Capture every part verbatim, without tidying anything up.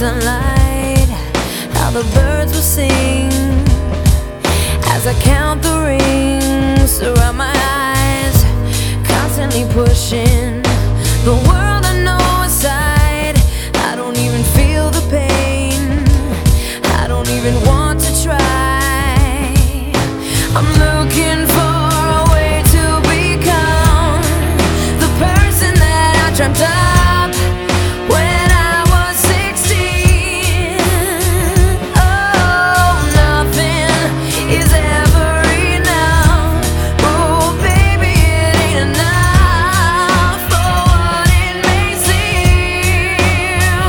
sunlight, how the birds will sing as I count the rings around my eyes, constantly pushing the world I know aside. I don't even feel the pain, I don't even want to try. I'm looking for a way to become the person that I dreamt of when I was sixteen. Oh, nothing is ever enough. Oh, baby, it ain't enough for what it may seem.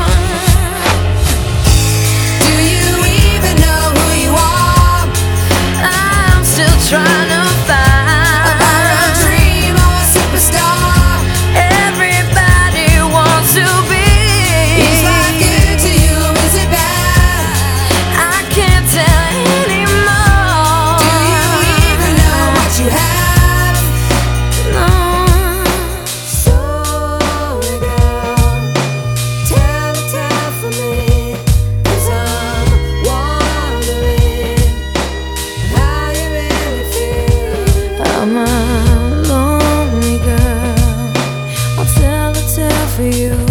Do you even know who you are? I'm still trying to find A dream or a superstar? everybody wants to be. Is life good to you? Is it bad? I can't tell anymore. Do you even know what you have? No. Sorry, girl, tell it, tell for me, 'cause I'm wondering how you really feel. I'm a lonely girl. I'll tell a tale for you.